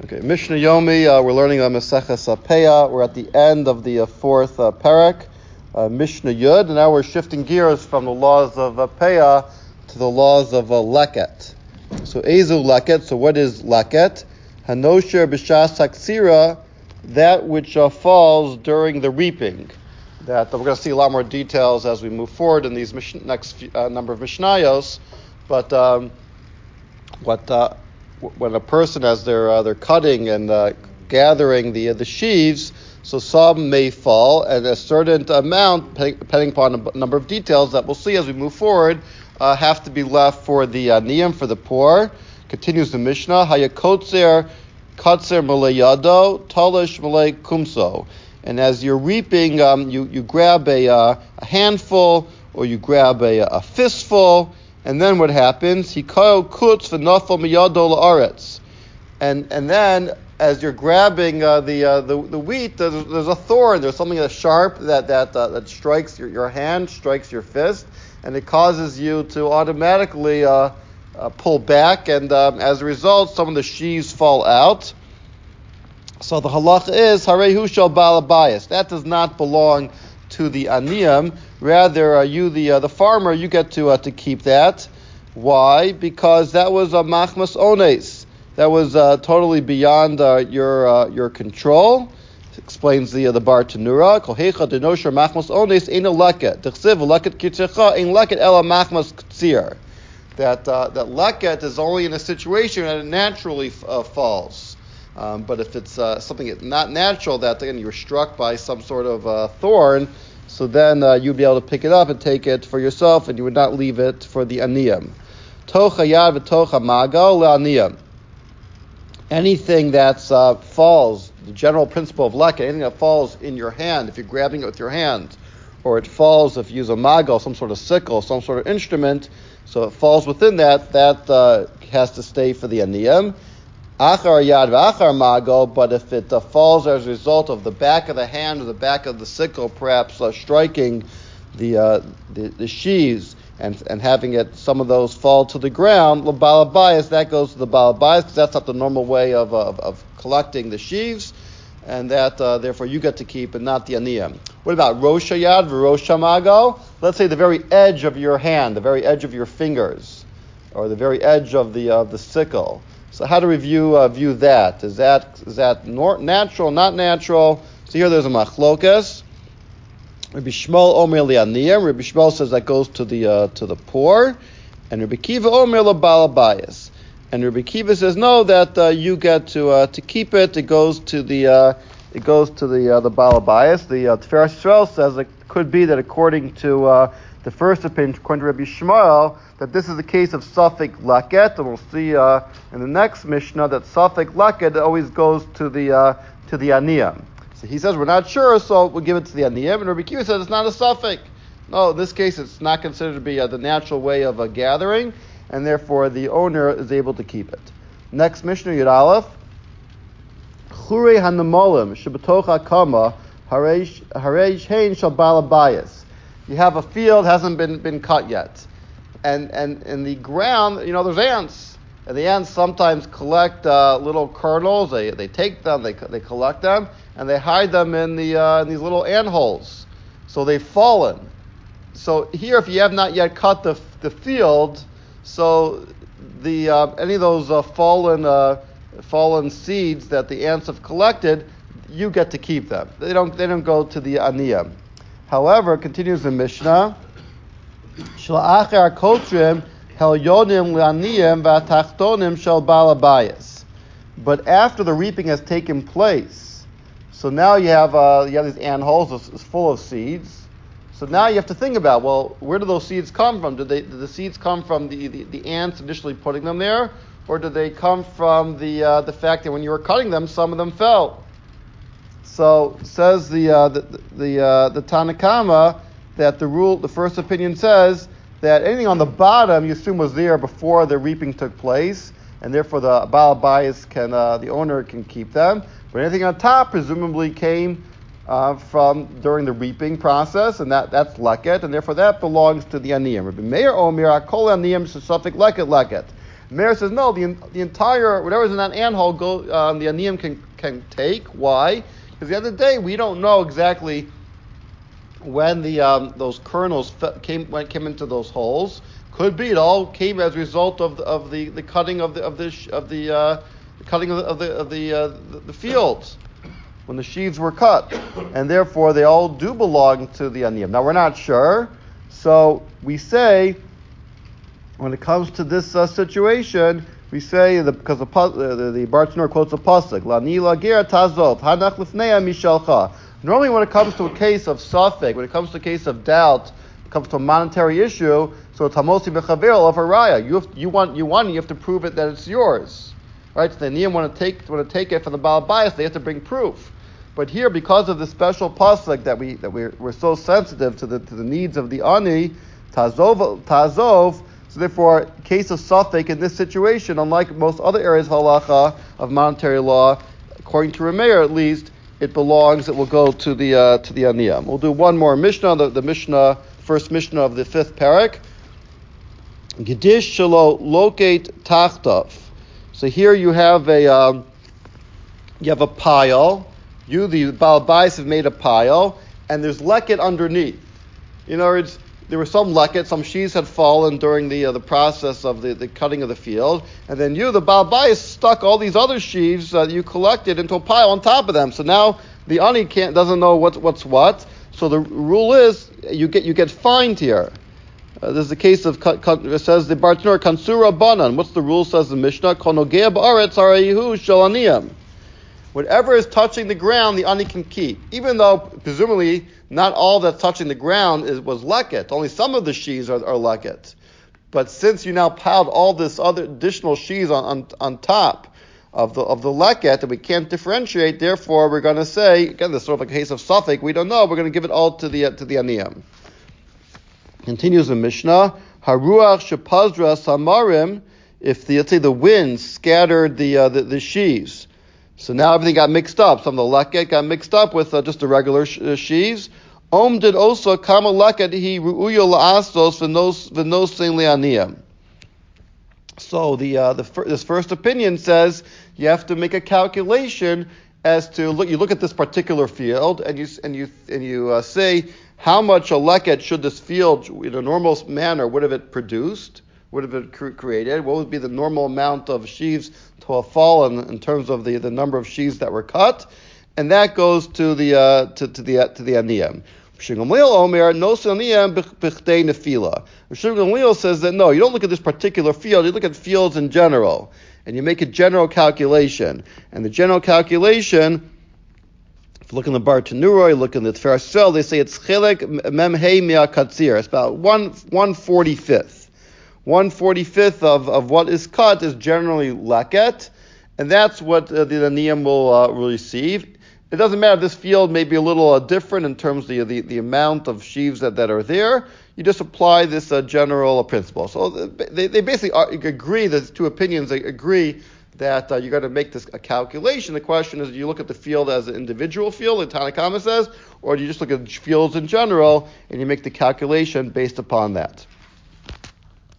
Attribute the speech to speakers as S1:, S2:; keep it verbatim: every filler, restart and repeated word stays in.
S1: Okay, Mishnah Yomi, uh, we're learning on Maseches Peah. We're at the end of the uh, fourth uh, parak, uh, Mishnah Yud, and now we're shifting gears from the laws of uh, Peah to the laws of uh, Leket. So, Ezu Leket, so what is Leket? Hanosher B'shas Haksira, that which uh, falls during the reaping. That uh, we're going to see a lot more details as we move forward in these mish- next few, uh, number of Mishnayos, but um, what... Uh, when a person, as they're uh, they're cutting and uh, gathering the uh, the sheaves, so some may fall, and a certain amount, depending upon a number of details that we'll see as we move forward, uh, have to be left for the uh, niyam, for the poor. Continues the Mishnah, hayakotzer katzer malei yado, talish malei kumso. And as you're reaping, um, you, you grab a, uh, a handful, or you grab a, a fistful, and then what happens? Hikayo kutz v'nafal miyado la'aretz. And and then as you're grabbing uh, the, uh, the the wheat, there's, there's a thorn. There's something that's sharp that that uh, that strikes your, your hand, strikes your fist, and it causes you to automatically uh, uh, pull back. And um, as a result, some of the sheaves fall out. So the halacha is harehu shel ba'al habayis. That does not belong to the aniyim. Rather, uh, you, the uh, the farmer, you get to uh, to keep that. Why? Because that was a machmas ones. That was uh, totally beyond uh, your uh, your control. Explains the uh, the Bar Tanura. Kohecha denosher machmas ones ein leket. Dechsiv leket kitzecha ein leket ela machmas ktsir. That uh, that leket is only in a situation that it naturally uh, falls. Um, but if it's uh, something that's not natural, that again you're struck by some sort of uh, thorn, so then uh, you'd be able to pick it up and take it for yourself, and you would not leave it for the aniyim. Tocha yad v'tocha magal le'aniyim. Anything that uh, falls, the general principle of leket, anything that falls in your hand, if you're grabbing it with your hand, or it falls if you use a magal, some sort of sickle, some sort of instrument, so it falls within that, that uh, has to stay for the aniyim. Achar yad v'achar magal, but if it uh, falls as a result of the back of the hand or the back of the sickle, perhaps uh, striking the, uh, the the sheaves and and having it, some of those fall to the ground, l'ba'al habayis, that goes to the ba'al habayis, because that's not the normal way of of, of collecting the sheaves, and that uh, therefore you get to keep and not the aniyim. What about rosh yad v'rosh magal? Let's say the very edge of your hand, the very edge of your fingers, or the very edge of the of the sickle. So how do we view uh, view that? Is that is that nor- natural, not natural? So here there's a machlokas. Rabbi Shmuel omer li'aniyim. Rabbi Shmuel says that goes to the uh, to the poor, and Rabbi Kiva omer le'ba'al habayis. And Rabbi Kiva says no, that uh, you get to uh, to keep it. It goes to the uh, it goes to the uh, the ba'al habayis. The uh, Tiferes Yisrael says it could be that according to uh, the first opinion, according to Rabbi Shmuel, that this is the case of Safek Leket, and we'll see uh, in the next Mishnah that Safek Leket always goes to the uh, to the aniyim. So he says we're not sure, so we'll give it to the aniyim. And Rabbi Kiva says it's not a Safek. No, in this case it's not considered to be uh, the natural way of uh, gathering, and therefore the owner is able to keep it. Next Mishnah Yud Aleph. Chure hanamolim shebetocha kama hareish hein shel ba'al habayis. You have a field hasn't been, been cut yet, and and in the ground, you know, there's ants, and the ants sometimes collect uh, little kernels. They they take them, they they collect them, and they hide them in the uh, in these little ant holes. So they've fallen. So here, if you have not yet cut the the field, so the uh, any of those uh, fallen uh, fallen seeds that the ants have collected, you get to keep them. They don't they don't go to the aniyim. However, continues the Mishnah, Shla'achar kotrim hel yonim le'aniyim v'atachtonim shel ba'al habayis. But after the reaping has taken place, so now you have uh, you have these ant holes it's full of seeds. So now you have to think about, well, where do those seeds come from? Did they did the seeds come from the, the, the ants initially putting them there, or did they come from the uh, the fact that when you were cutting them, some of them fell? So says the uh, the the, uh, the Tanakama that the rule, the first opinion says that anything on the bottom you assume was there before the reaping took place, and therefore the ba'al habayis can uh, the owner can keep them. But anything on top presumably came uh, from during the reaping process, and that that's leket, and therefore that belongs to the aniyim. Rabbi Meir omer akol aniyim shesafek leket leket. Meir says no. The the entire whatever's in that anthill, go um, the aniyim can can take. Why? Because at the end of the day, we don't know exactly when the um, those kernels fe- came when came into those holes. Could be it all came as a result of the, of the, the cutting of the of the of the, uh, the cutting of the of the of the, uh, the, the fields when the sheaves were cut, and therefore they all do belong to the aniyim. Now we're not sure, so we say when it comes to this uh, situation, we say that because the uh, the, the Bartanur quotes a pasuk, "Lani lager tazov hanach lifnei mishalcha." Normally, when it comes to a case of suffix, when it comes to a case of doubt, when it comes to a monetary issue, so it's hamosi bechaver of a raya. You have, you want you want you have to prove it that it's yours, right? So the aniyim want to take want to take it from the Baal Bayis, they have to bring proof. But here, because of the special pasuk that we that we're, we're so sensitive to the to the needs of the ani, tazov tazov. So therefore, case of suffix in this situation, unlike most other areas of halacha of monetary law, according to Rameir at least, it belongs. It will go to the uh, to the aniyim. We'll do one more mishnah. The, the mishnah, first mishnah of the fifth parak. Gedish shelo locate tachtav. So here you have a um, you have a pile. You, the Baal Bayis, have made a pile, and there's leket underneath. In other words, there were some leket, some sheaves had fallen during the uh, the process of the, the cutting of the field, and then you, the Baal Bayis, stuck all these other sheaves uh, that you collected into a pile on top of them. So now the ani can't doesn't know what's what's what. So the rule is you get you get fined here. Uh, this is the case of, it says the Bartanur, Kansura Banan. What's the rule, says the Mishnah? Konogea ba'aretz harayihu shel aniyim. Whatever is touching the ground, the ani can keep. Even though, presumably, not all that's touching the ground is, was leket. Only some of the sheaves are, are leket. But since you now piled all this other additional sheaves on, on, on top of the of the leket, that we can't differentiate, therefore we're going to say, again, this is sort of a case of suffix, we don't know, we're going to give it all to the to the aniyim. Continues the Mishnah, Haruach shepazra samarim, if the, let's say the wind scattered the, uh, the, the sheaves, so now everything got mixed up. Some of the leket got mixed up with uh, just the regular sh- uh, sheaves. Om did also kama leket he ru'uyo la'astos v'nosin le'aniyim. So the uh, the fir- this first opinion says you have to make a calculation as to look. You look at this particular field and you and you and you uh, say how much a leket should this field in a normal manner would have it produced, would have it cre- created? What would be the normal amount of sheaves to have fallen in terms of the, the number of sheaves that were cut, and that goes to the uh, to, to the to the aniyim. Rav Gamliel says that no, you don't look at this particular field, you look at fields in general, and you make a general calculation. And the general calculation, if you look in the Bartanura, you look in the Tfer Sel, they say it's chilek memhei mea katzir. It's about one one forty fifth. One forty fifth of, of what is cut is generally leket, and that's what uh, the aniyim will uh, will receive. It doesn't matter. This field may be a little uh, different in terms of the, the, the amount of sheaves that, that are there. You just apply this uh, general uh, principle. So they, they basically are, agree, the two opinions they agree that uh, you got to make this a calculation. The question is, do you look at the field as an individual field, like Tanna Kama says, or do you just look at fields in general and you make the calculation based upon that?